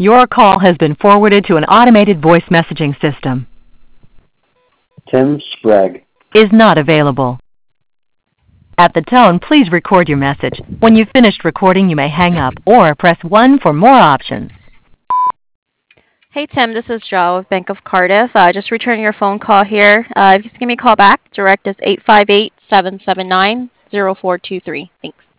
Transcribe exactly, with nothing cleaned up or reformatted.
Your call has been forwarded to an automated voice messaging system. Tim Sprague Is not available. At the tone, please record your message. When you've finished recording, you may hang up or press one for more options. Hey Tim, this is Jo of Bank of Cardiff. Uh, just returning your phone call here. Uh, if you can give me a call back, direct is eight five eight, seven seven nine, zero four two three. Thanks.